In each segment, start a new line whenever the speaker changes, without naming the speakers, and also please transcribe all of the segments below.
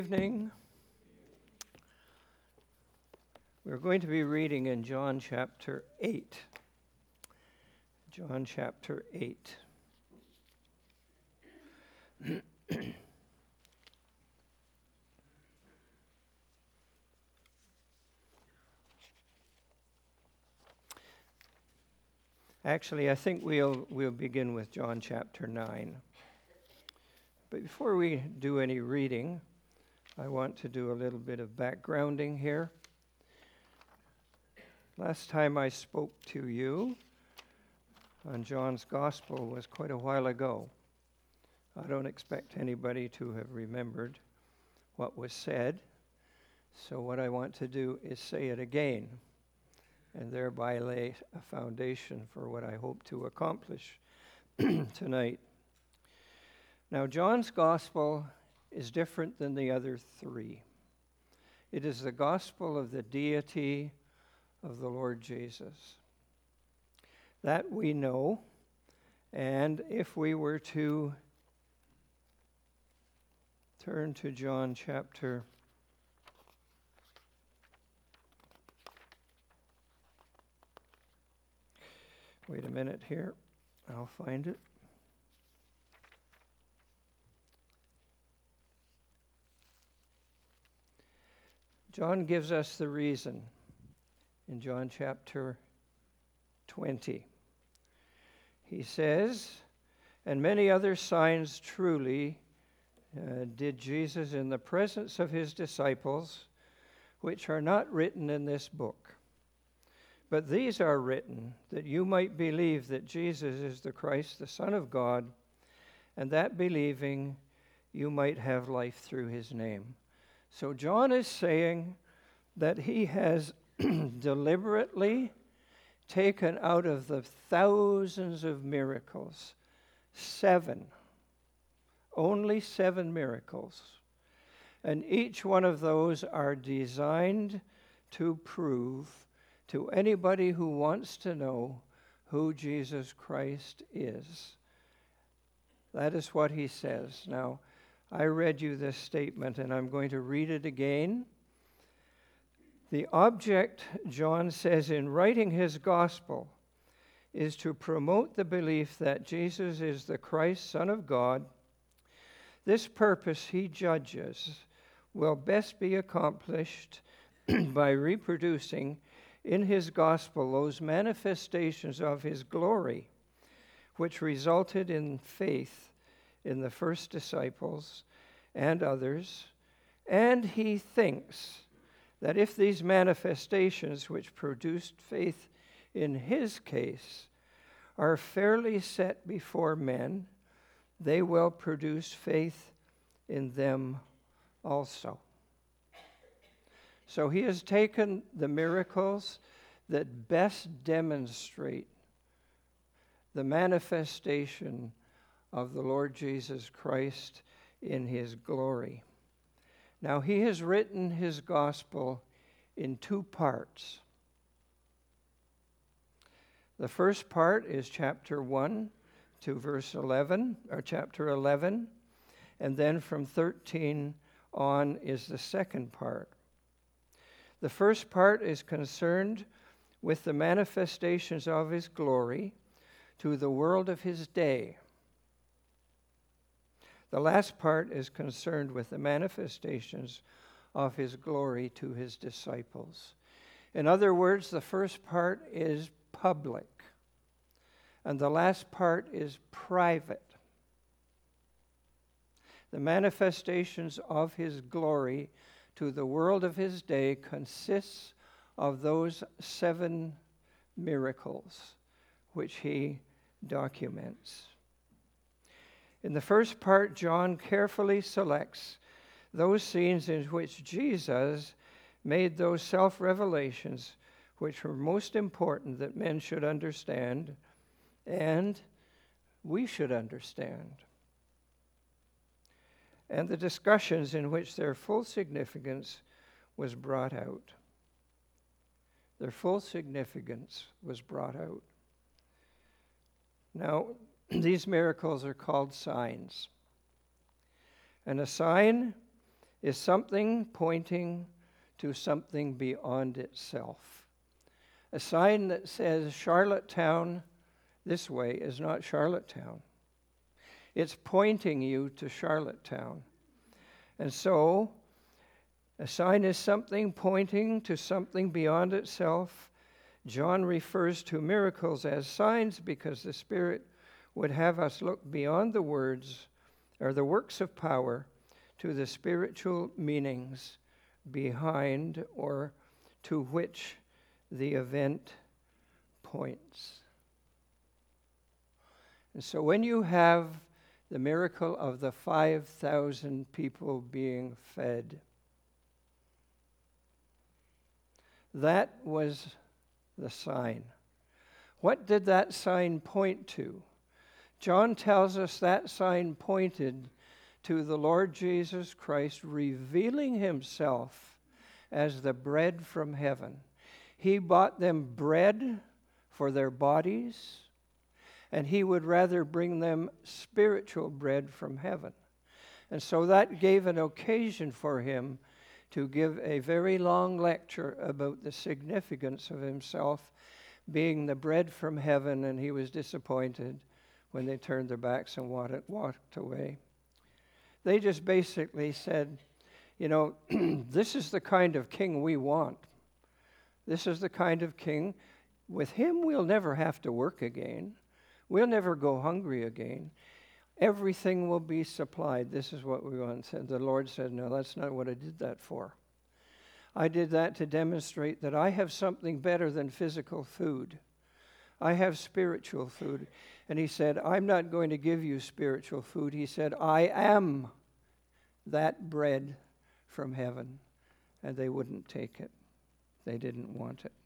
Evening. We're going to be reading in John chapter 8. John chapter 8. Actually, I think we'll begin with John chapter 9. But before we do any reading, I want to do a little bit of backgrounding here. Last time I spoke to you on John's Gospel was quite a while ago. I don't expect anybody to have remembered what was said, so what I want to do is say it again, and thereby lay a foundation for what I hope to accomplish tonight. Now, John's Gospel is different than the other three. It is the gospel of the deity of the Lord Jesus. That we know, and if we were to turn to John chapter 'Wait a minute here, I'll find it. John gives us the reason in John chapter 20. He says, "And many other signs truly did Jesus in the presence of his disciples, which are not written in this book. But these are written that you might believe that Jesus is the Christ, the Son of God, and that believing you might have life through his name." So John is saying that he has deliberately taken out of the thousands of miracles, only seven miracles. And each one of those are designed to prove to anybody who wants to know who Jesus Christ is. That is what he says. Now, I read you this statement, and I'm going to read it again. The object, John says, in writing his gospel is to promote the belief that Jesus is the Christ, Son of God. This purpose, he judges, will best be accomplished by reproducing in his gospel those manifestations of his glory, which resulted in faith in the first disciples and others, and he thinks that if these manifestations which produced faith in his case are fairly set before men, they will produce faith in them also. So he has taken the miracles that best demonstrate the manifestation of the Lord Jesus Christ in his glory. Now, he has written his gospel in two parts. The first part is chapter 1 to verse 11, or chapter 11, and then from 13 on is the second part. The first part is concerned with the manifestations of his glory to the world of his day. The last part is concerned with the manifestations of his glory to his disciples. In other words, the first part is public, and the last part is private. The manifestations of his glory to the world of his day consists of those seven miracles which he documents. In the first part, John carefully selects those scenes in which Jesus made those self-revelations which were most important that men should understand and we should understand, and the discussions in which their full significance was brought out. Their full significance was brought out. Now, these miracles are called signs. And a sign is something pointing to something beyond itself. A sign that says Charlottetown this way is not Charlottetown. It's pointing you to Charlottetown. And so, a sign is something pointing to something beyond itself. John refers to miracles as signs because the Spirit would have us look beyond the words or the works of power to the spiritual meanings behind or to which the event points. And so when you have the miracle of the 5,000 people being fed, that was the sign. What did that sign point to? John tells us that sign pointed to the Lord Jesus Christ revealing himself as the bread from heaven. He bought them bread for their bodies, and he would rather bring them spiritual bread from heaven. And so that gave an occasion for him to give a very long lecture about the significance of himself being the bread from heaven, and he was disappointed when they turned their backs and walked away. They just basically said, this is the kind of king we want. This is the kind of king. With him, we'll never have to work again. We'll never go hungry again. Everything will be supplied. This is what we want. And the Lord said, no, that's not what I did that for. I did that to demonstrate that I have something better than physical food. I have spiritual food. And he said, I'm not going to give you spiritual food. He said, I am that bread from heaven. And they wouldn't take it. They didn't want it.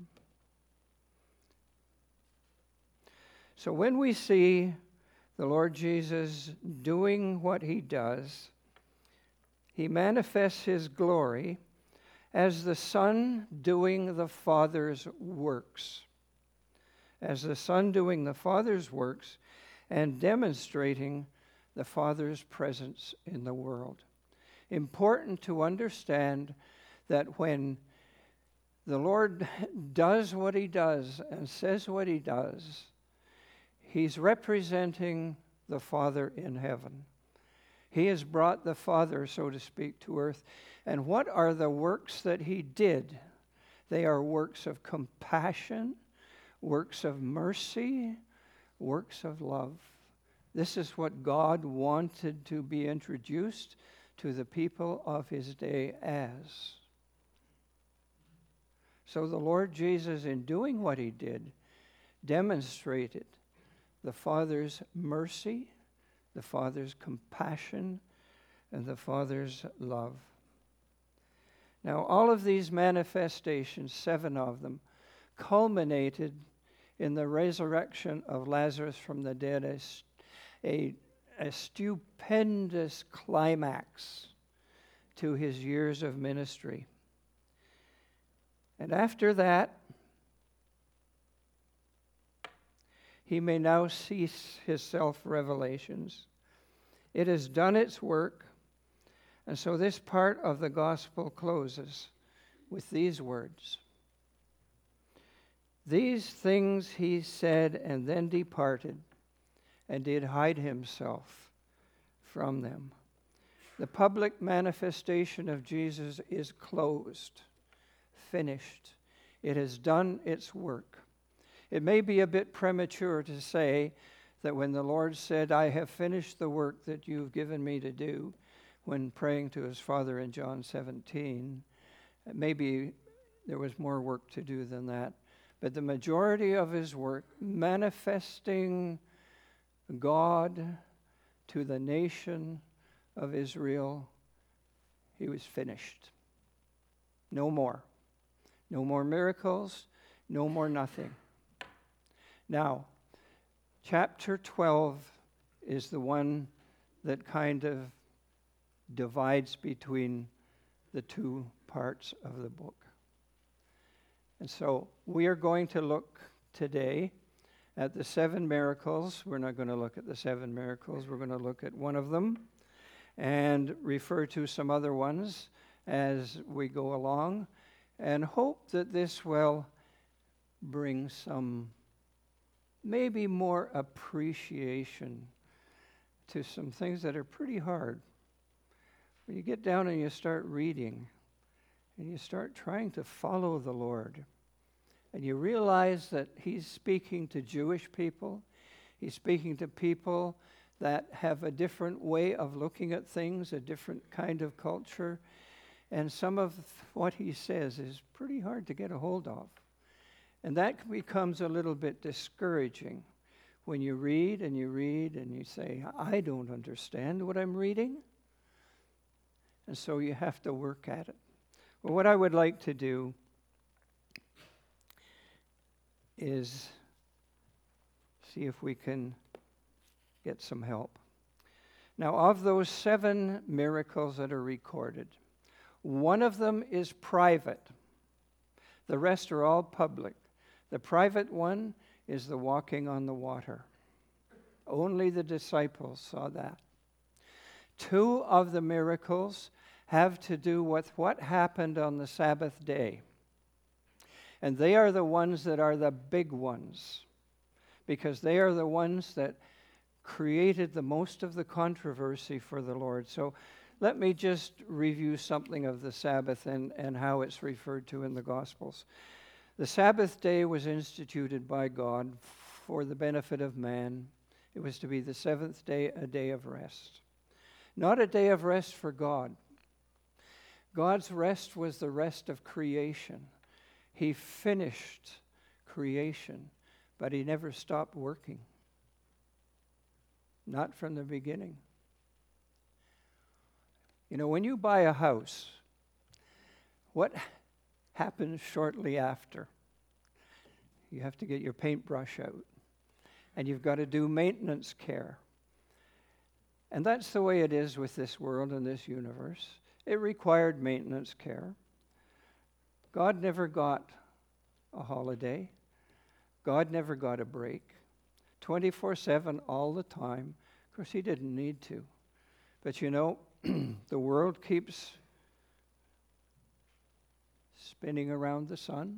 So when we see the Lord Jesus doing what he does, he manifests his glory as the Son doing the Father's works. As the Son doing the Father's works and demonstrating the Father's presence in the world. Important to understand that when the Lord does what he does and says what he does, he's representing the Father in heaven. He has brought the Father, so to speak, to earth. And what are the works that he did? They are works of compassion, works of mercy, works of love. This is what God wanted to be introduced to the people of his day as. So the Lord Jesus, in doing what he did, demonstrated the Father's mercy, the Father's compassion, and the Father's love. Now, all of these manifestations, 7 of them, culminated in the resurrection of Lazarus from the dead, a stupendous climax to his years of ministry. And after that, he may now cease his self-revelations. It has done its work, and so this part of the gospel closes with these words. These things he said and then departed and did hide himself from them. The public manifestation of Jesus is closed, finished. It has done its work. It may be a bit premature to say that when the Lord said, I have finished the work that you've given me to do, when praying to his Father in John 17, maybe there was more work to do than that. But the majority of his work, manifesting God to the nation of Israel, he was finished. No more. No more miracles, no more nothing. Now, chapter 12 is the one that kind of divides between the two parts of the book. And so we are going to look today at the 7 miracles. We're not going to look at the 7 miracles. We're going to look at one of them. and refer to some other ones as we go along, and hope that this will bring some maybe more appreciation to some things that are pretty hard. When you get down and you start reading, and you start trying to follow the Lord, and you realize that he's speaking to Jewish people, he's speaking to people that have a different way of looking at things, a different kind of culture, and some of what he says is pretty hard to get a hold of. And that becomes a little bit discouraging when you read and you say, I don't understand what I'm reading. And so you have to work at it. Well, what I would like to do is see if we can get some help. Now, of those 7 miracles that are recorded, one of them is private. The rest are all public. The private one is the walking on the water. Only the disciples saw that. 2 of the miracles have to do with what happened on the Sabbath day. And they are the ones that are the big ones, because they are the ones that created the most of the controversy for the Lord. So let me just review something of the Sabbath and how it's referred to in the Gospels. The Sabbath day was instituted by God for the benefit of man. It was to be the 7th day, a day of rest. Not a day of rest for God. God's rest was the rest of creation. He finished creation, but he never stopped working. Not from the beginning. You know, when you buy a house, what happens shortly after? You have to get your paintbrush out, and you've got to do maintenance care. And that's the way it is with this world and this universe. It required maintenance care. God never got a holiday. God never got a break. 24/7 all the time. Of course, he didn't need to. But you know, the world keeps spinning around the sun.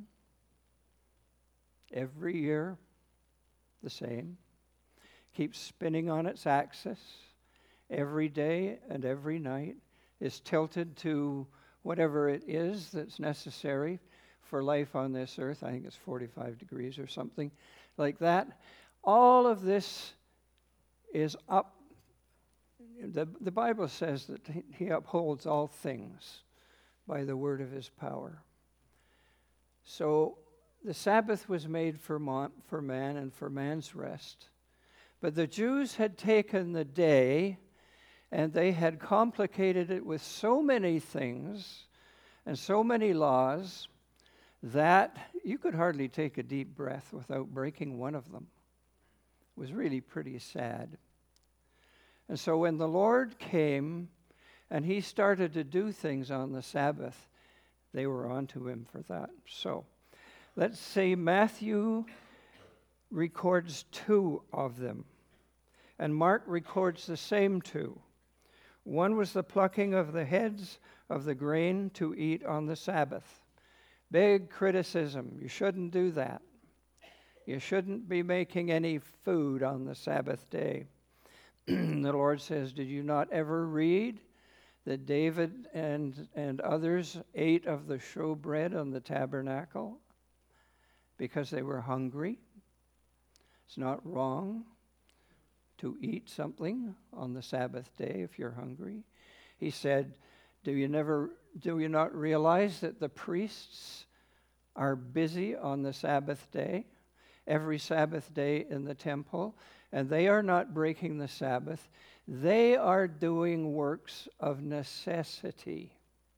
Every year, the same. Keeps spinning on its axis. Every day and every night is tilted to whatever it is that's necessary for life on this earth. I think it's 45 degrees or something like that. All of this is up. The Bible says that he upholds all things by the word of his power. So the Sabbath was made for man and for man's rest. But the Jews had taken the day and they had complicated it with so many things and so many laws that you could hardly take a deep breath without breaking one of them. It was really pretty sad. And so when the Lord came and he started to do things on the Sabbath, they were onto him for that. So let's say Matthew records 2 of them, and Mark records the same 2. One was the plucking of the heads of the grain to eat on the Sabbath. Big criticism. You shouldn't do that. You shouldn't be making any food on the Sabbath day. The Lord says, did you not ever read that David and others ate of the showbread on the tabernacle because they were hungry? It's not wrong to eat something on the Sabbath day if you're hungry. He said, do you not realize that the priests are busy on the Sabbath day, every Sabbath day in the temple, and they are not breaking the Sabbath. They are doing works of necessity.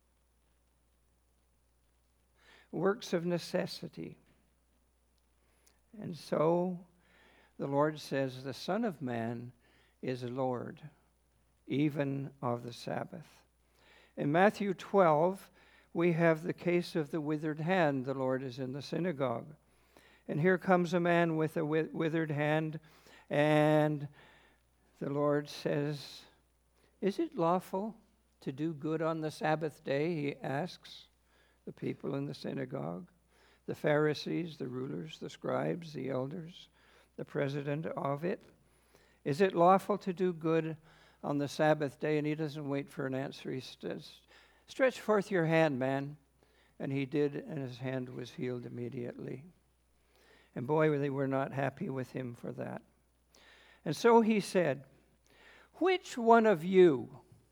Works of necessity. And so the Lord says, the Son of Man is Lord, even of the Sabbath. In Matthew 12, we have the case of the withered hand. The Lord is in the synagogue. And here comes a man with a withered hand, and the Lord says, Is it lawful to do good on the Sabbath day? He asks the people in the synagogue, the Pharisees, the rulers, the scribes, the elders, the president of it. Is it lawful to do good on the Sabbath day? And he doesn't wait for an answer. He says, stretch forth your hand, man. And he did, and his hand was healed immediately. And boy, they were not happy with him for that. And so he said, which one of you,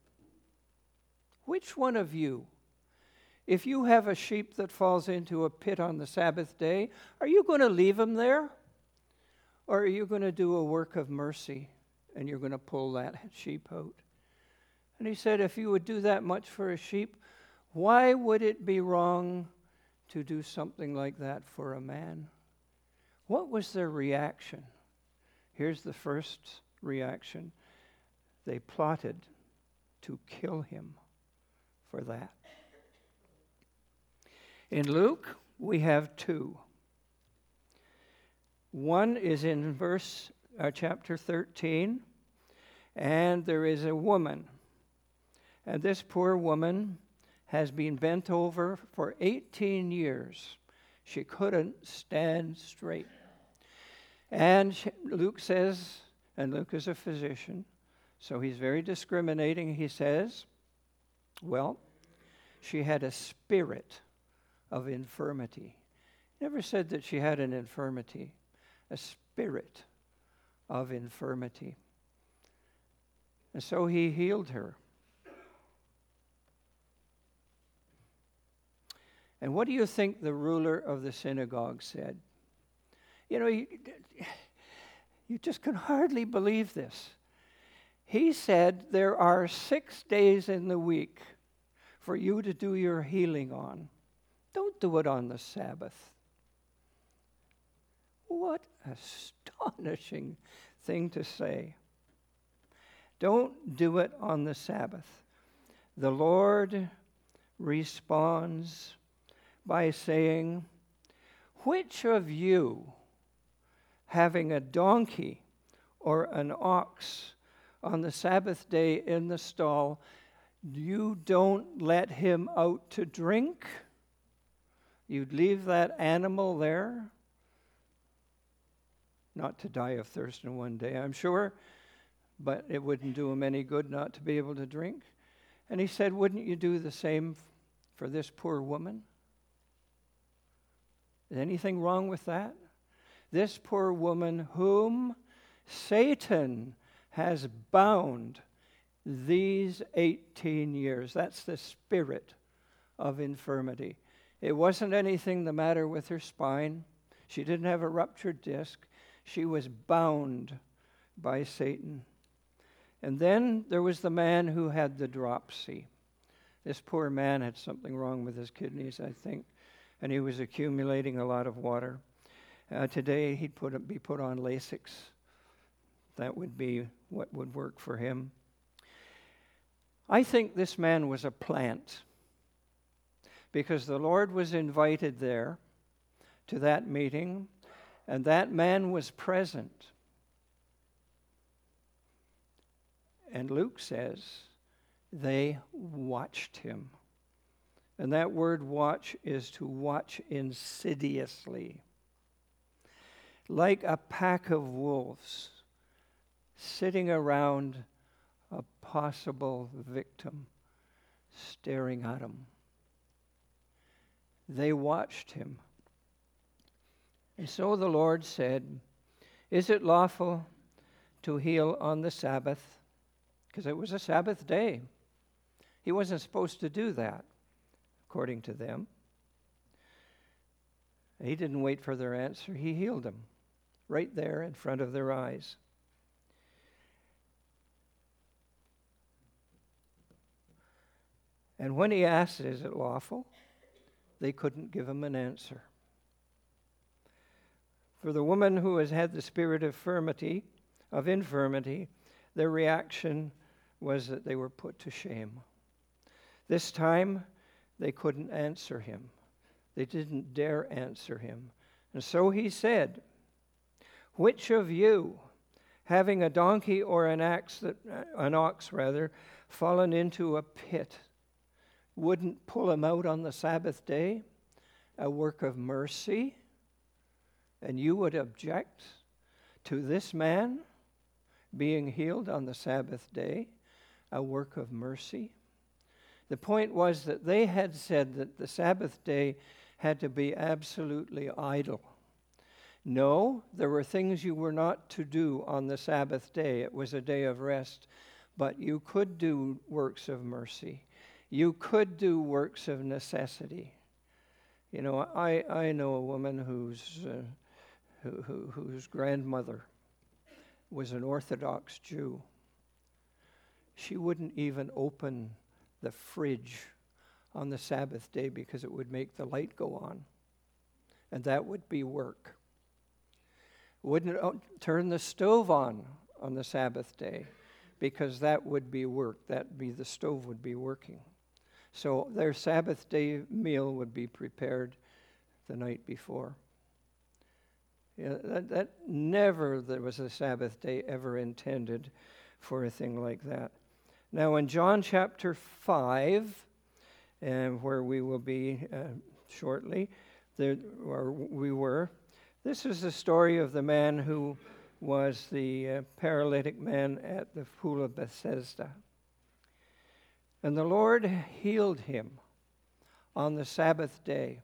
if you have a sheep that falls into a pit on the Sabbath day, are you going to leave him there? Or are you going to do a work of mercy and you're going to pull that sheep out? And he said, if you would do that much for a sheep, why would it be wrong to do something like that for a man? What was their reaction? Here's the first reaction. They plotted to kill him for that. In Luke, we have two. One is in chapter 13, and there is a woman. And this poor woman has been bent over for 18 years. She couldn't stand straight. And Luke says, and Luke is a physician, so he's very discriminating. He says, well, she had a spirit of infirmity. Never said that she had an infirmity. A spirit of infirmity. And so he healed her. And what do you think the ruler of the synagogue said? You know, you just can hardly believe this. He said, there are 6 days in the week for you to do your healing on. Don't do it on the Sabbath. What astonishing thing to say. Don't do it on the Sabbath. The Lord responds by saying, which of you, having a donkey or an ox on the Sabbath day in the stall, you don't let him out to drink? You'd leave that animal there? Not to die of thirst in one day, I'm sure, but it wouldn't do him any good not to be able to drink. And he said, wouldn't you do the same for this poor woman? Is anything wrong with that? This poor woman whom Satan has bound these 18 years. That's the spirit of infirmity. It wasn't anything the matter with her spine. She didn't have a ruptured disc. She was bound by Satan. And then there was the man who had the dropsy. This poor man had something wrong with his kidneys, I think, and he was accumulating a lot of water. Today he'd be put on Lasix. That would be what would work for him. I think this man was a plant, because the Lord was invited there to that meeting, and that man was present. And Luke says they watched him. And that word watch is to watch insidiously, like a pack of wolves sitting around a possible victim, staring at him. They watched him. And so the Lord said, is it lawful to heal on the Sabbath? Because it was a Sabbath day. He wasn't supposed to do that, according to them. He didn't wait for their answer. He healed them right there in front of their eyes. And when he asked, is it lawful? They couldn't give him an answer. For the woman who has had the spirit of infirmity, their reaction was that they were put to shame. This time, they couldn't answer him. They didn't dare answer him. And so he said, which of you, having a donkey or an ox fallen into a pit, wouldn't pull him out on the Sabbath day, a work of mercy, and you would object to this man being healed on the Sabbath day, a work of mercy? The point was that they had said that the Sabbath day had to be absolutely idle. No, there were things you were not to do on the Sabbath day. It was a day of rest, but you could do works of mercy. You could do works of necessity. You know, I know a woman whose grandmother was an Orthodox Jew. She wouldn't even open the fridge on the Sabbath day because it would make the light go on. And that would be work. Wouldn't turn the stove on the Sabbath day because that would be work. The stove would be working. So their Sabbath day meal would be prepared the night before. Yeah, that never there was a Sabbath day ever intended for a thing like that. Now in John chapter 5, and where we will be shortly, this is the story of the man who was the paralytic man at the pool of Bethesda. And the Lord healed him on the Sabbath day.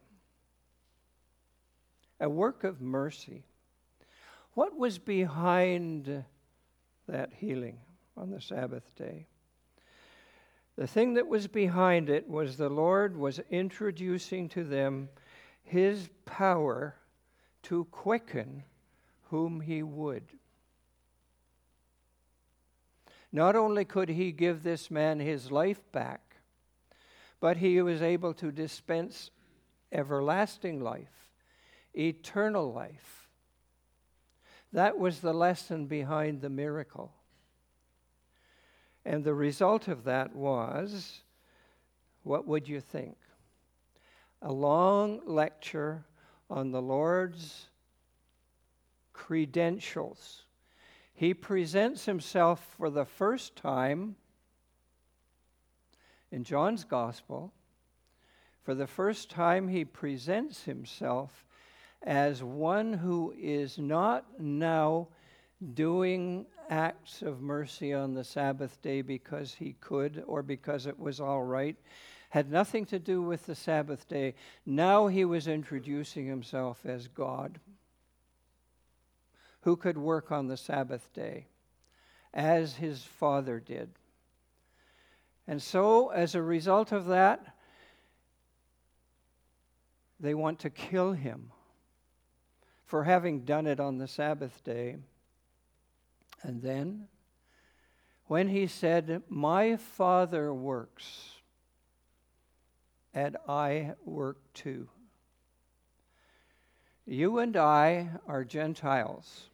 A work of mercy. What was behind that healing on the Sabbath day? The thing that was behind it was the Lord was introducing to them his power to quicken whom he would. Not only could he give this man his life back, but he was able to dispense everlasting life, eternal life. That was the lesson behind the miracle. And the result of that was, what would you think? A long lecture on the Lord's credentials. He presents himself for the first time in John's Gospel. For the first time, he presents himself as one who is not now doing acts of mercy on the Sabbath day because he could or because it was all right. Had nothing to do with the Sabbath day. Now he was introducing himself as God, who could work on the Sabbath day, as his Father did. And so, as a result of that, they want to kill him for having done it on the Sabbath day. And then, when he said, "My Father works, and I work too." You and I are Gentiles.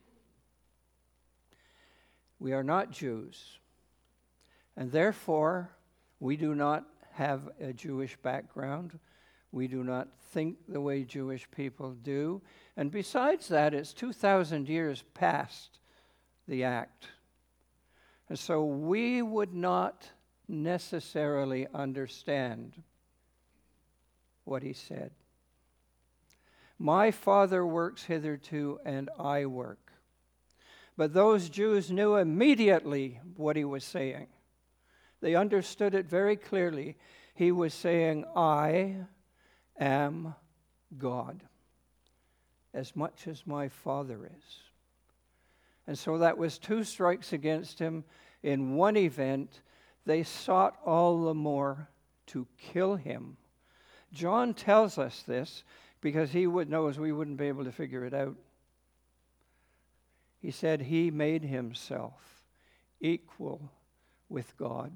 We are not Jews. And therefore, we do not have a Jewish background. We do not think the way Jewish people do. And besides that, it's 2,000 years past the act. And so we would not necessarily understand what he said. My Father works hitherto, and I work. But those Jews knew immediately what he was saying. They understood it very clearly. He was saying, I am God, as much as my Father is. And so that was two strikes against him in one event. They sought all the more to kill him. John tells us this because he knows we wouldn't be able to figure it out. He said he made himself equal with God.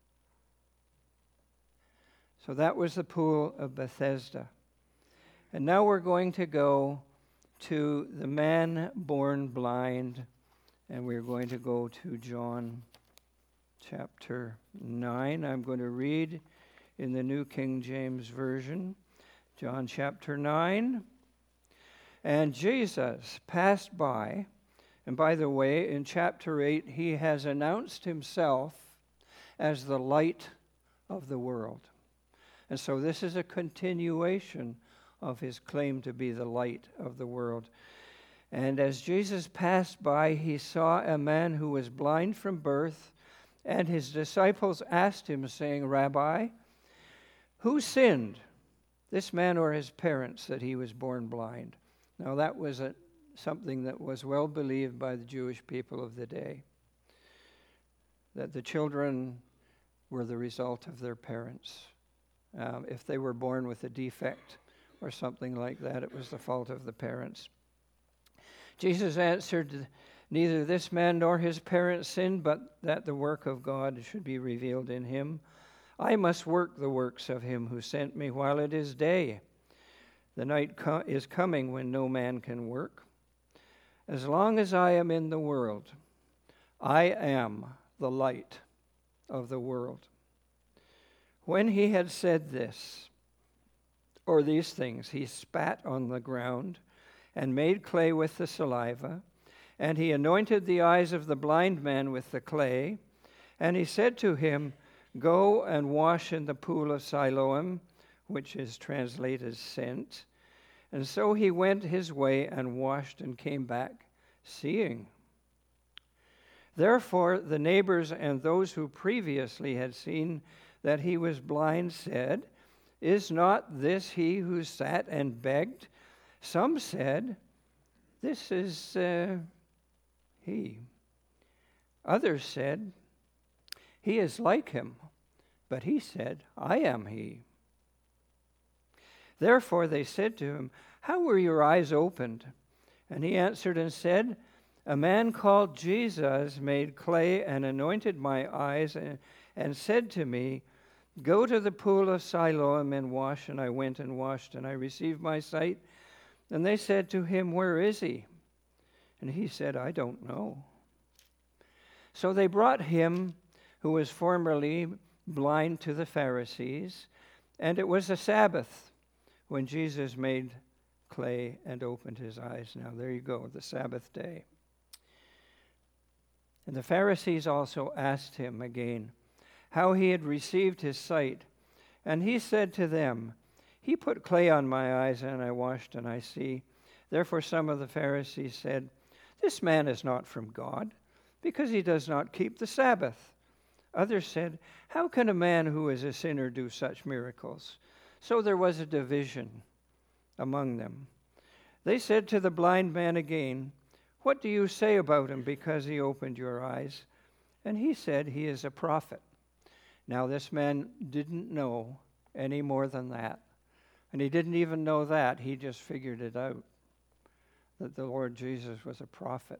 So that was the pool of Bethesda. And now we're going to go to the man born blind, and we're going to go to John chapter 9. I'm going to read in the New King James Version, John chapter 9. And Jesus passed by, and by the way, in chapter 8, he has announced himself as the light of the world. And so this is a continuation of his claim to be the light of the world. And as Jesus passed by, he saw a man who was blind from birth, and his disciples asked him, saying, Rabbi, who sinned, this man or his parents, that he was born blind? Now that was something that was well believed by the Jewish people of the day, that the children were the result of their parents. If they were born with a defect or something like that, it was the fault of the parents. Jesus answered, neither this man nor his parents sinned, but that the work of God should be revealed in him. I must work the works of him who sent me while it is day. The night is coming when no man can work. As long as I am in the world, I am the light of the world. When he had said this, or these things, he spat on the ground and made clay with the saliva, and he anointed the eyes of the blind man with the clay, and he said to him, go and wash in the pool of Siloam, which is translated sent. And so he went his way and washed and came back seeing. Therefore the neighbors and those who previously had seen that he was blind said, is not this he who sat and begged? Some said, this is he. Others said, he is like him. But he said, I am he. Therefore they said to him, how were your eyes opened? And he answered and said, a man called Jesus made clay and anointed my eyes and said to me, go to the pool of Siloam and wash. And I went and washed, and I received my sight. And they said to him, where is he? And he said, I don't know. So they brought him who was formerly blind to the Pharisees, and it was a Sabbath when Jesus made clay and opened his eyes. Now there you go, the Sabbath day. And the Pharisees also asked him again how he had received his sight. And he said to them, he put clay on my eyes, and I washed, and I see. Therefore some of the Pharisees said, this man is not from God, because he does not keep the Sabbath. Others said, how can a man who is a sinner do such miracles? So there was a division among them. They said to the blind man again, what do you say about him because he opened your eyes? And he said, he is a prophet. Now this man didn't know any more than that. And he didn't even know that. He just figured it out, that the Lord Jesus was a prophet.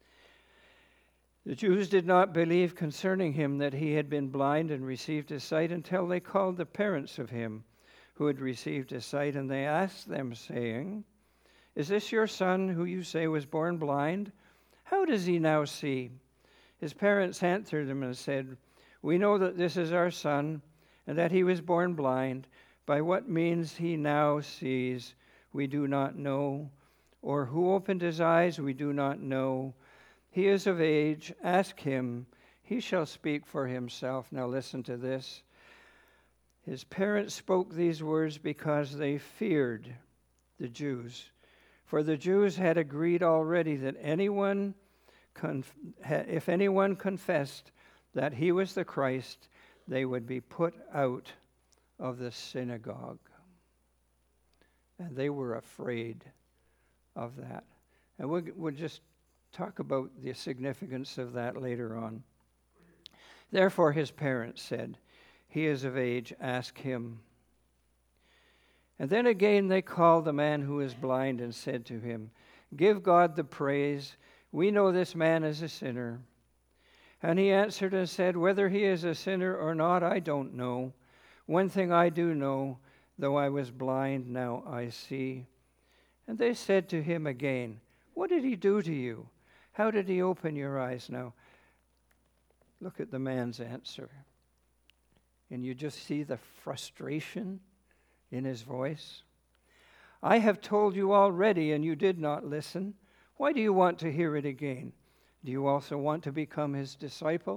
The Jews did not believe concerning him that he had been blind and received his sight until they called the parents of him who had received his sight, and they asked them, saying, is this your son who you say was born blind? How does he now see? His parents answered him and said, we know that this is our son, and that he was born blind. By what means he now sees, we do not know, or who opened his eyes, we do not know. He is of age, ask him, he shall speak for himself. Now listen to this. His parents spoke these words because they feared the Jews. For the Jews had agreed already that if anyone confessed that he was the Christ, they would be put out of the synagogue. And they were afraid of that. And we'll just talk about the significance of that later on. Therefore his parents said, he is of age, ask him. And then again they called the man who is blind and said to him, give God the praise. We know this man is a sinner. And he answered and said, whether he is a sinner or not, I don't know. One thing I do know, though I was blind, now I see. And they said to him again, what did he do to you? How did he open your eyes? Now, look at the man's answer. And you just see the frustration in his voice. I have told you already, and you did not listen. Why do you want to hear it again? Do you also want to become his disciples?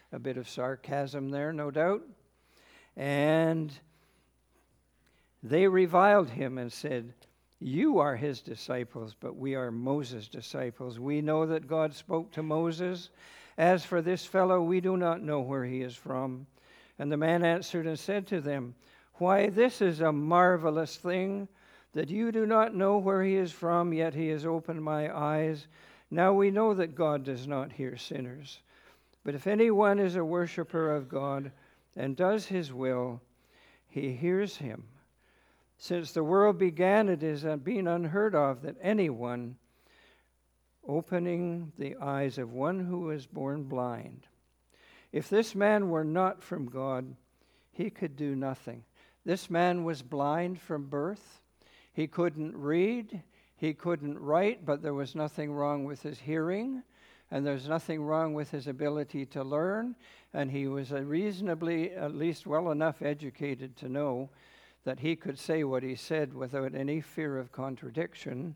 A bit of sarcasm there, no doubt. And they reviled him and said, "You are his disciples, but we are Moses' disciples. We know that God spoke to Moses. As for this fellow, we do not know where he is from." And the man answered and said to them, "Why, this is a marvelous thing, that you do not know where he is from, yet he has opened my eyes. Now we know that God does not hear sinners. But if anyone is a worshiper of God and does his will, he hears him. Since the world began, it has been unheard of that anyone opening the eyes of one who was born blind. If this man were not from God, he could do nothing." This man was blind from birth. He couldn't read, he couldn't write, but there was nothing wrong with his hearing, and there's nothing wrong with his ability to learn, and he was reasonably, at least well enough educated to know that he could say what he said without any fear of contradiction.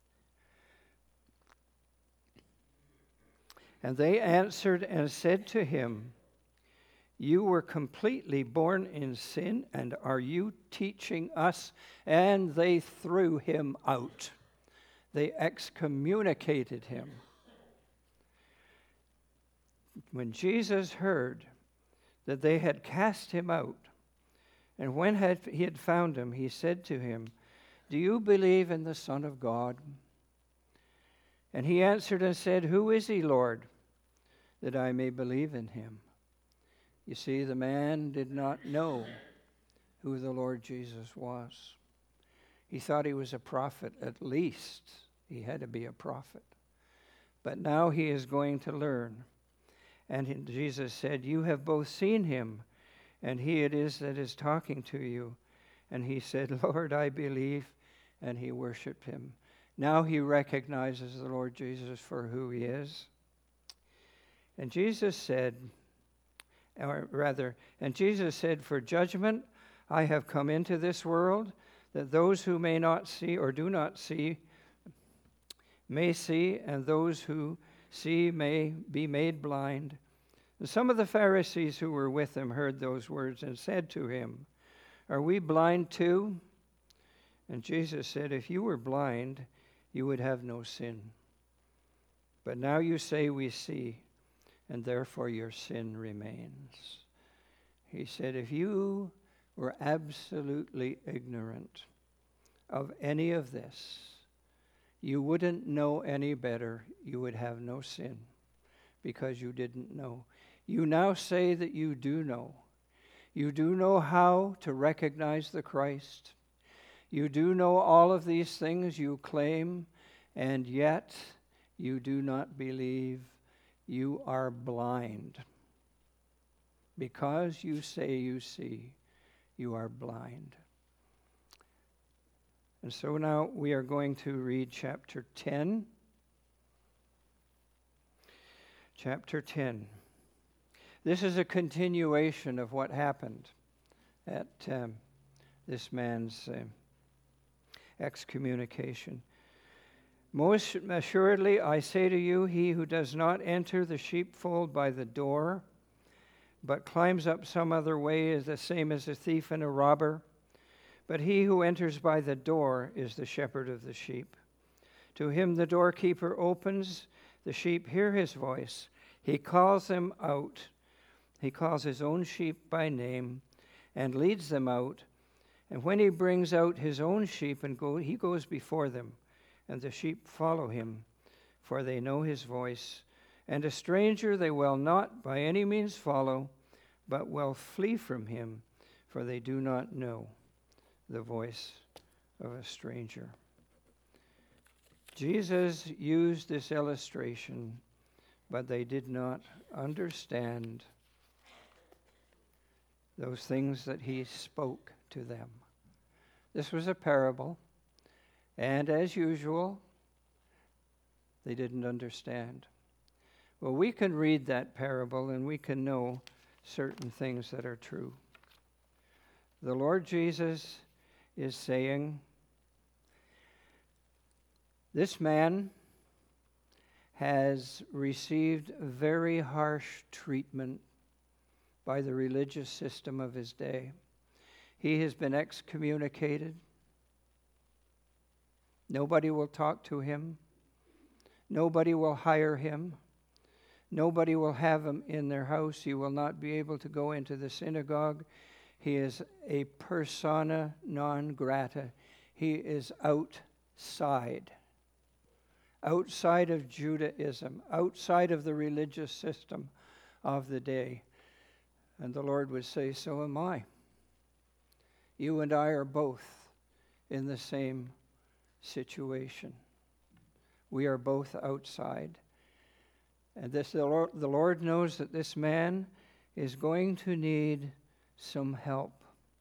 And they answered and said to him, "You were completely born in sin, and are you teaching us?" And they threw him out. They excommunicated him. When Jesus heard that they had cast him out, and when he had found him, he said to him, "Do you believe in the Son of God?" And he answered and said, "Who is he, Lord, that I may believe in him?" You see, the man did not know who the Lord Jesus was. He thought he was a prophet. At least he had to be a prophet. But now he is going to learn. And Jesus said, "You have both seen him, and he it is that is talking to you." And he said, "Lord, I believe." And he worshiped him. Now he recognizes the Lord Jesus for who he is. And Jesus said, "For judgment I have come into this world, that those who may not see or do not see may see, and those who see may be made blind." And some of the Pharisees who were with him heard those words and said to him, "Are we blind too?" And Jesus said, "If you were blind, you would have no sin. But now you say we see, and therefore your sin remains." He said, if you were absolutely ignorant of any of this, you wouldn't know any better. You would have no sin because you didn't know. You now say that you do know. You do know how to recognize the Christ. You do know all of these things you claim, and yet you do not believe. You are blind. Because you say you see, you are blind. And so now we are going to read chapter 10. Chapter 10. This is a continuation of what happened at this man's excommunication. "Most assuredly, I say to you, he who does not enter the sheepfold by the door, but climbs up some other way, is the same as a thief and a robber. But he who enters by the door is the shepherd of the sheep. To him the doorkeeper opens, the sheep hear his voice. He calls them out. He calls his own sheep by name and leads them out. And when he brings out his own sheep, he goes before them, and the sheep follow him, for they know his voice. And a stranger they will not by any means follow, but will flee from him, for they do not know the voice of a stranger." Jesus used this illustration, but they did not understand those things that he spoke to them. This was a parable, and as usual, they didn't understand. Well, we can read that parable and we can know certain things that are true. The Lord Jesus is saying, this man has received very harsh treatment by the religious system of his day. He has been excommunicated. Nobody will talk to him. Nobody will hire him. Nobody will have him in their house. He will not be able to go into the synagogue. He is a persona non grata. He is outside of Judaism, outside of the religious system of the day. And the Lord would say, so am I. You and I are both in the same situation. We are both outside. And the Lord knows that this man is going to need some help.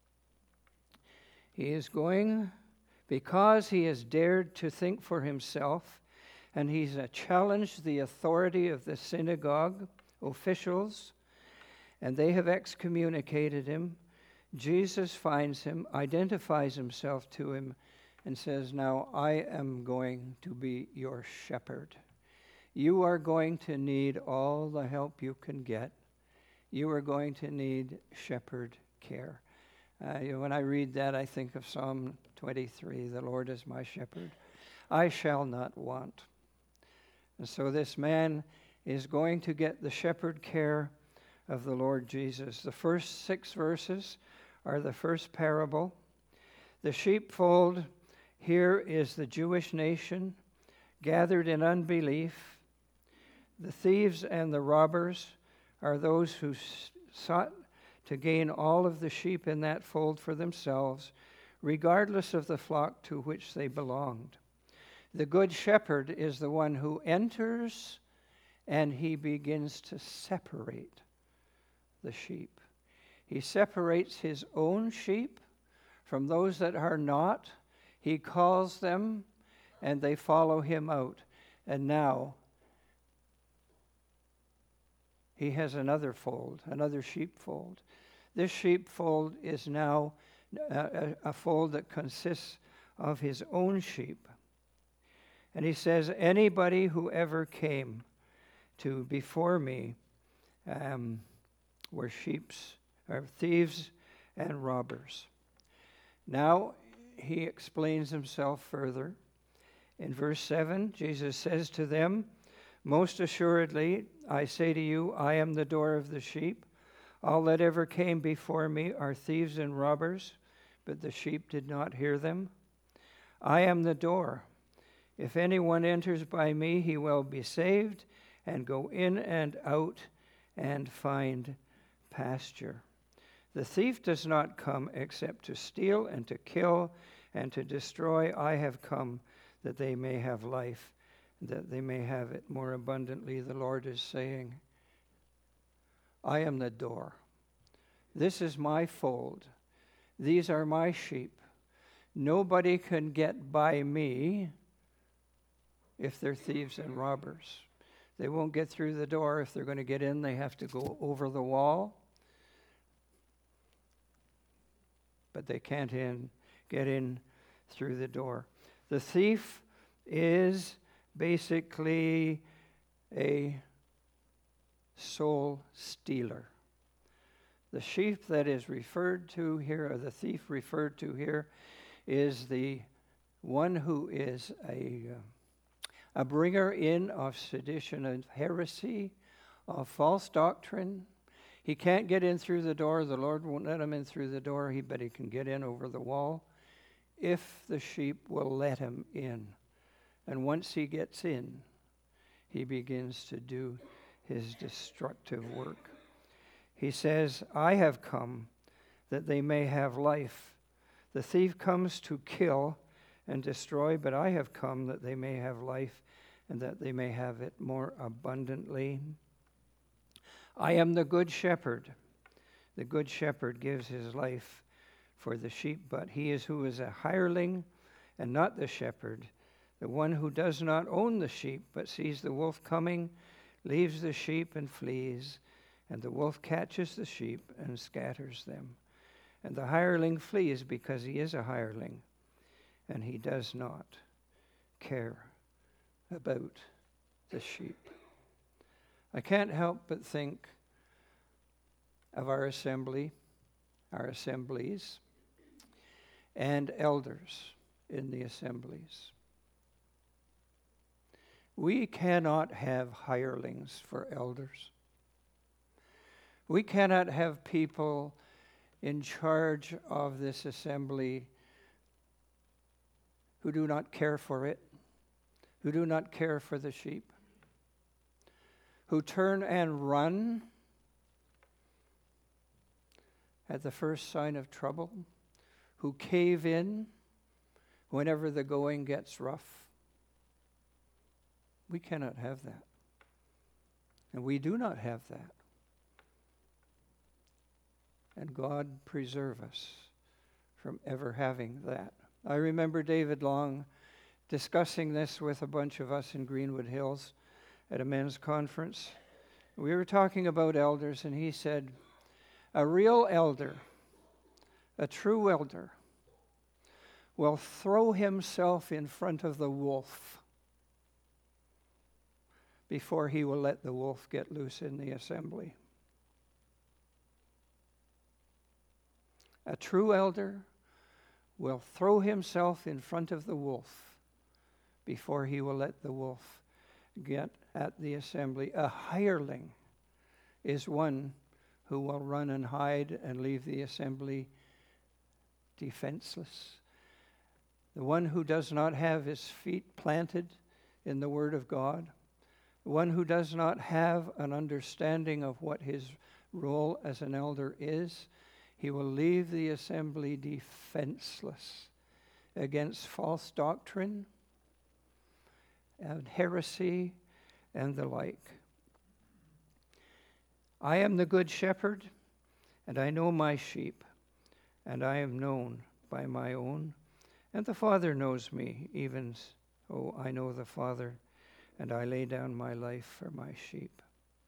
He is going, because he has dared to think for himself, and he's challenged the authority of the synagogue officials, and they have excommunicated him. Jesus finds him, identifies himself to him, and says, now I am going to be your shepherd. You are going to need all the help you can get. You are going to need shepherd care. When I read that, I think of Psalm 23, the Lord is my shepherd. I shall not want. And so this man is going to get the shepherd care of the Lord Jesus. The first 6 verses are the first parable. The sheepfold here is the Jewish nation gathered in unbelief. The thieves and the robbers are those who sought to gain all of the sheep in that fold for themselves, regardless of the flock to which they belonged. The good shepherd is the one who enters and he begins to separate the sheep. He separates his own sheep from those that are not. He calls them and they follow him out. And now he has another fold, another sheepfold. This sheepfold is now a fold that consists of his own sheep. And he says, anybody who ever came to before me were thieves and robbers. Now he explains himself further. In verse 7, Jesus says to them, most assuredly, I say to you, I am the door of the sheep. All that ever came before me are thieves and robbers, but the sheep did not hear them. I am the door. If anyone enters by me, he will be saved and go in and out and find pasture. The thief does not come except to steal and to kill and to destroy. I have come that they may have life, that they may have it more abundantly. The Lord is saying, I am the door. This is my fold. These are my sheep. Nobody can get by me if they're thieves and robbers. They won't get through the door. If they're going to get in, they have to go over the wall. But they can't get in through the door. The thief is basically a soul stealer. The sheep that is referred to here, or the thief referred to here, is the one who is a bringer in of sedition and heresy, of false doctrine. He can't get in through the door. The Lord won't let him in through the door, but he can get in over the wall if the sheep will let him in. And once he gets in, he begins to do his destructive work. He says, I have come that they may have life. The thief comes to kill and destroy, but I have come that they may have life and that they may have it more abundantly. I am the good shepherd. The good shepherd gives his life for the sheep, but he is who is a hireling and not the shepherd, the one who does not own the sheep, but sees the wolf coming, leaves the sheep and flees, and the wolf catches the sheep and scatters them. And the hireling flees because he is a hireling, and he does not care about the sheep. I can't help but think of our assembly, our assemblies, and elders in the assemblies. We cannot have hirelings for elders. We cannot have people in charge of this assembly who do not care for it, who do not care for the sheep, who turn and run at the first sign of trouble, who cave in whenever the going gets rough. We cannot have that. And we do not have that. And God preserve us from ever having that. I remember David Long discussing this with a bunch of us in Greenwood Hills at a men's conference. We were talking about elders, and he said, a real elder, a true elder, will throw himself in front of the wolf before he will let the wolf get loose in the assembly. A true elder will throw himself in front of the wolf before he will let the wolf get at the assembly. A hireling is one who will run and hide and leave the assembly defenseless. The one who does not have his feet planted in the Word of God, the one who does not have an understanding of what his role as an elder is, he will leave the assembly defenseless against false doctrine and heresy and the like. I am the good shepherd, and I know my sheep, and I am known by my own, and the Father knows me, even so I know the Father, and I lay down my life for my sheep.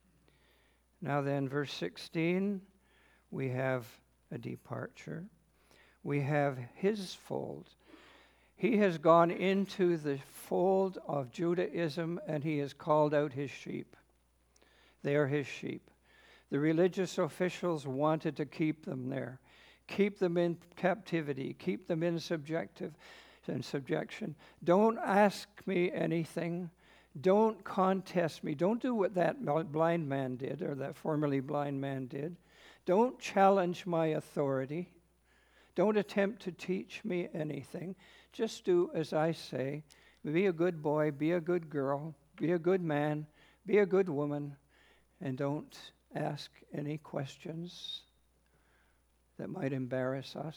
Now then, verse 16, we have a departure. We have his fold. He has gone into the fold of Judaism, and he has called out his sheep. They are his sheep. The religious officials wanted to keep them there, keep them in captivity, keep them in subjection. Don't ask me anything. Don't contest me. Don't do what that blind man did, or that formerly blind man did. Don't challenge my authority. Don't attempt to teach me anything. Just do as I say. Be a good boy, be a good girl, be a good man, be a good woman, and don't ask any questions that might embarrass us.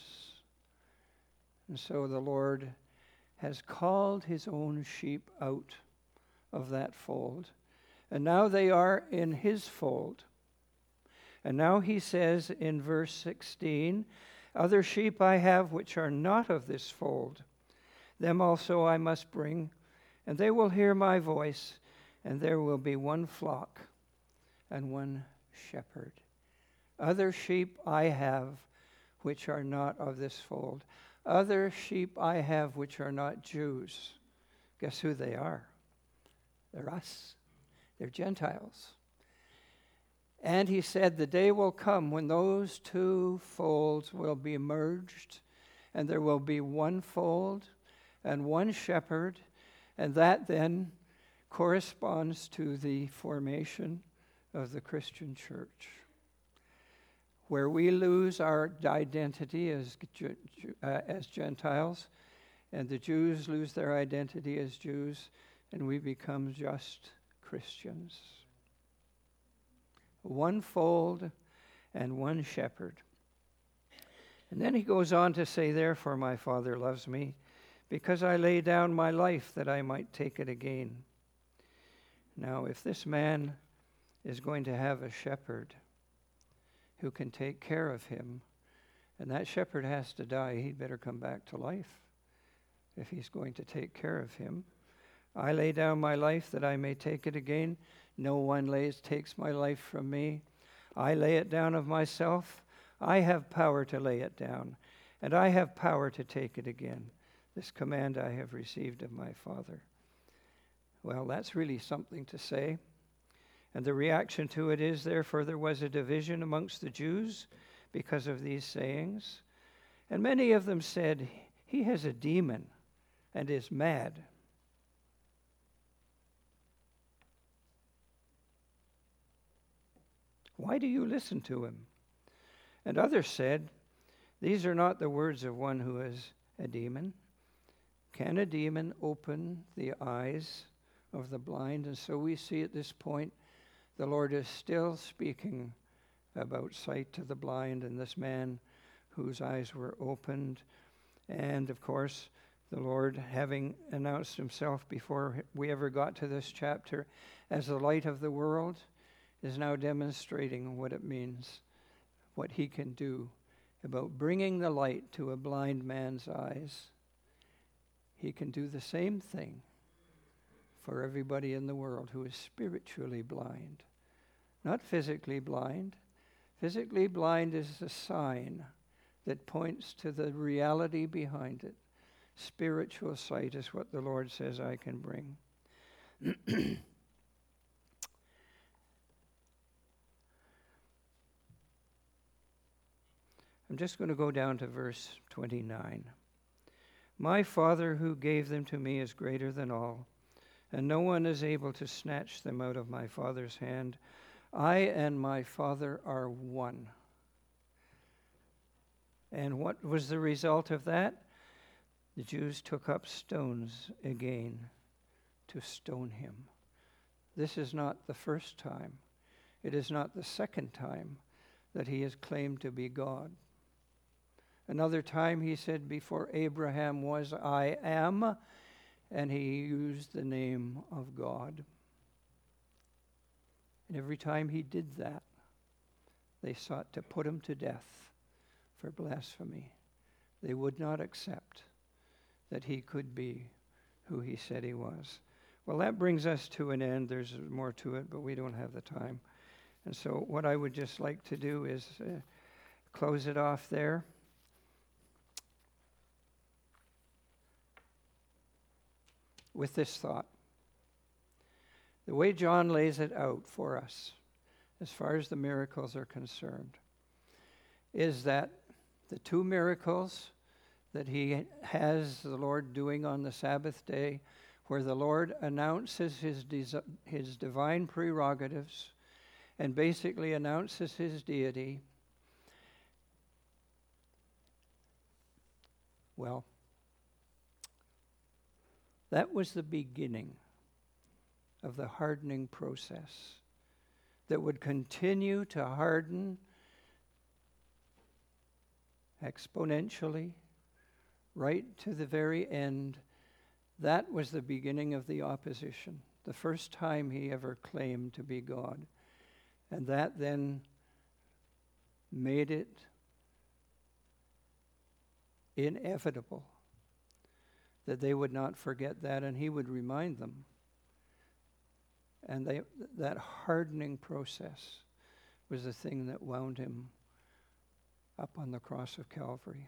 And so the Lord has called his own sheep out of that fold. And now they are in his fold. And now he says in verse 16, other sheep I have which are not of this fold. Them also I must bring, and they will hear my voice, and there will be one flock and one shepherd. Other sheep I have which are not of this fold. Other sheep I have which are not Jews. Guess who they are? They're us. They're Gentiles. And he said, the day will come when those two folds will be merged, and there will be one fold and one shepherd, and that then corresponds to the formation of the Christian church, where we lose our identity as Gentiles, and the Jews lose their identity as Jews, and we become just Christians. One fold and one shepherd. And then he goes on to say, therefore my Father loves me, because I lay down my life that I might take it again. Now, if this man is going to have a shepherd who can take care of him, and that shepherd has to die, he'd better come back to life if he's going to take care of him. I lay down my life that I may take it again. No one takes my life from me. I lay it down of myself. I have power to lay it down, and I have power to take it again. This command I have received of my Father. Well, that's really something to say. And the reaction to it is, therefore, there was a division amongst the Jews because of these sayings. And many of them said, he has a demon and is mad. Why do you listen to him? And others said, these are not the words of one who has a demon. Can a demon open the eyes of the blind? And so we see at this point, the Lord is still speaking about sight to the blind and this man whose eyes were opened. And of course, the Lord, having announced himself before we ever got to this chapter as the light of the world, is now demonstrating what it means, what he can do about bringing the light to a blind man's eyes. He can do the same thing for everybody in the world who is spiritually blind, not physically blind. Physically blind is a sign that points to the reality behind it. Spiritual sight is what the Lord says I can bring. I'm just going to go down to verse 29. My Father who gave them to me is greater than all, and no one is able to snatch them out of my Father's hand. I and my Father are one. And what was the result of that? The Jews took up stones again to stone him. This is not the first time. It is not the second time that he is claimed to be God. Another time he said, before Abraham was, I am, and he used the name of God. And every time he did that, they sought to put him to death for blasphemy. They would not accept that he could be who he said he was. Well, that brings us to an end. There's more to it, but we don't have the time. And so what I would just like to do is close it off there. With this thought. The way John lays it out for us, as far as the miracles are concerned, is that the two miracles that he has the Lord doing on the Sabbath day, where the Lord announces his divine prerogatives and basically announces his deity, well, that was the beginning of the hardening process that would continue to harden exponentially right to the very end. That was the beginning of the opposition, the first time he ever claimed to be God. And that then made it inevitable that they would not forget that, and he would remind them. And that hardening process was the thing that wound him up on the cross of Calvary.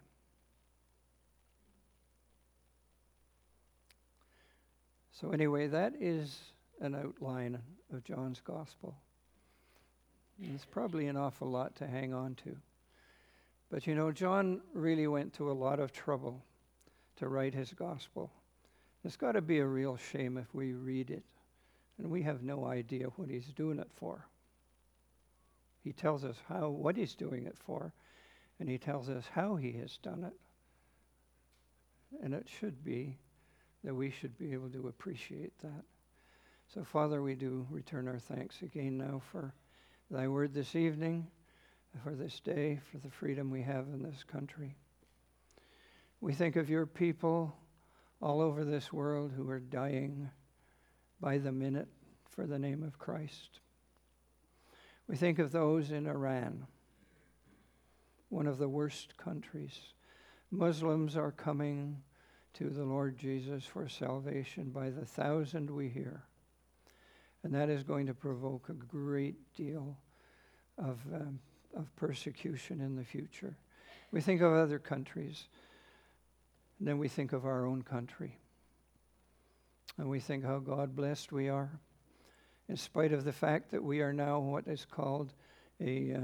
So anyway, that is an outline of John's gospel. And it's probably an awful lot to hang on to. But you know, John really went to a lot of trouble to write his gospel. It's got to be a real shame if we read it and we have no idea what he's doing it for. He tells us what he's doing it for, and he tells us how he has done it. And it should be that we should be able to appreciate that. So, Father, we do return our thanks again now for thy word this evening, for this day, for the freedom we have in this country. We think of your people all over this world who are dying by the minute for the name of Christ. We think of those in Iran, one of the worst countries. Muslims are coming to the Lord Jesus for salvation by the thousand, we hear. And that is going to provoke a great deal of persecution in the future. We think of other countries. And then we think of our own country. And we think how God blessed we are in spite of the fact that we are now what is called a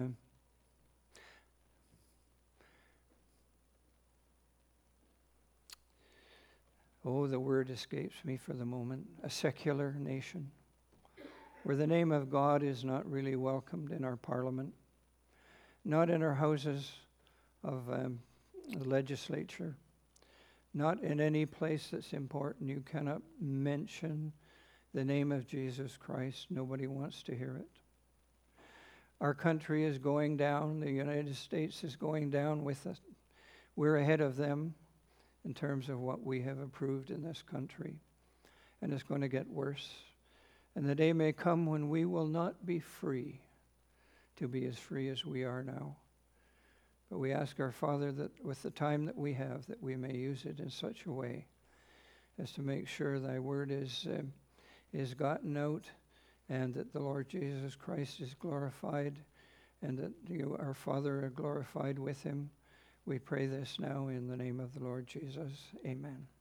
the word escapes me for the moment, a secular nation, where the name of God is not really welcomed in our parliament, not in our houses of the legislature, not in any place that's important. You cannot mention the name of Jesus Christ. Nobody wants to hear it. Our country is going down. The United States is going down with us. We're ahead of them in terms of what we have approved in this country. And it's going to get worse. And the day may come when we will not be free to be as free as we are now. But we ask our Father that with the time that we have, that we may use it in such a way as to make sure thy word is gotten out, and that the Lord Jesus Christ is glorified, and that you, our Father, are glorified with him. We pray this now in the name of the Lord Jesus. Amen.